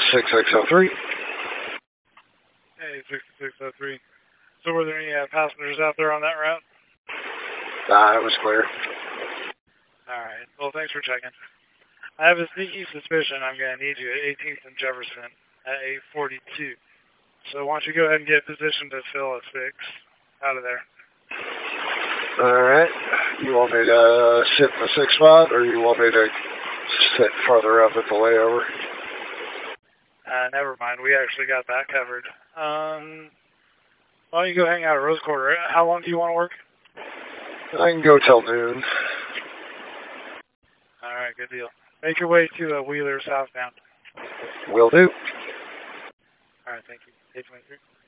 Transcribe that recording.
6603. Hey, 6603. So were there any passengers out there on that route? Nah, it was clear. Alright, well thanks for checking. I have a sneaky suspicion I'm going to need you at 18th and Jefferson at 8:42. So why don't you go ahead and get positioned to fill a 6 out of there. Alright. You want me to sit in the 6 spot, or you want me to sit further up at the layover? Never mind. We actually got that covered. Why don't you go hang out at Rose Quarter? How long do you want to work? I can go till noon. Alright, good deal. Make your way to Wheeler southbound. Will do. Alright, thank you. 823.